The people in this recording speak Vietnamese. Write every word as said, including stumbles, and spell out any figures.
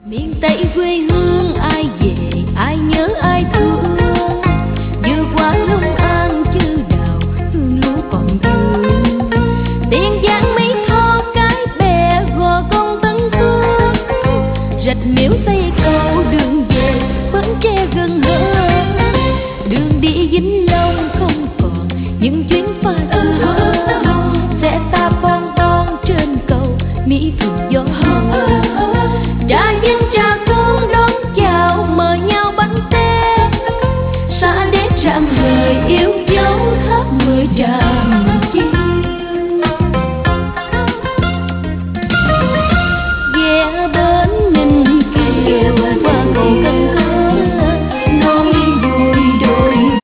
Miền Tây quê hương ai về ai nhớ ai thương, vừa qua Long An chư đào hương lúa còn vương. Tiền Giang Mỹ Tho cái bè gò con Tân Cương, rạch Miễu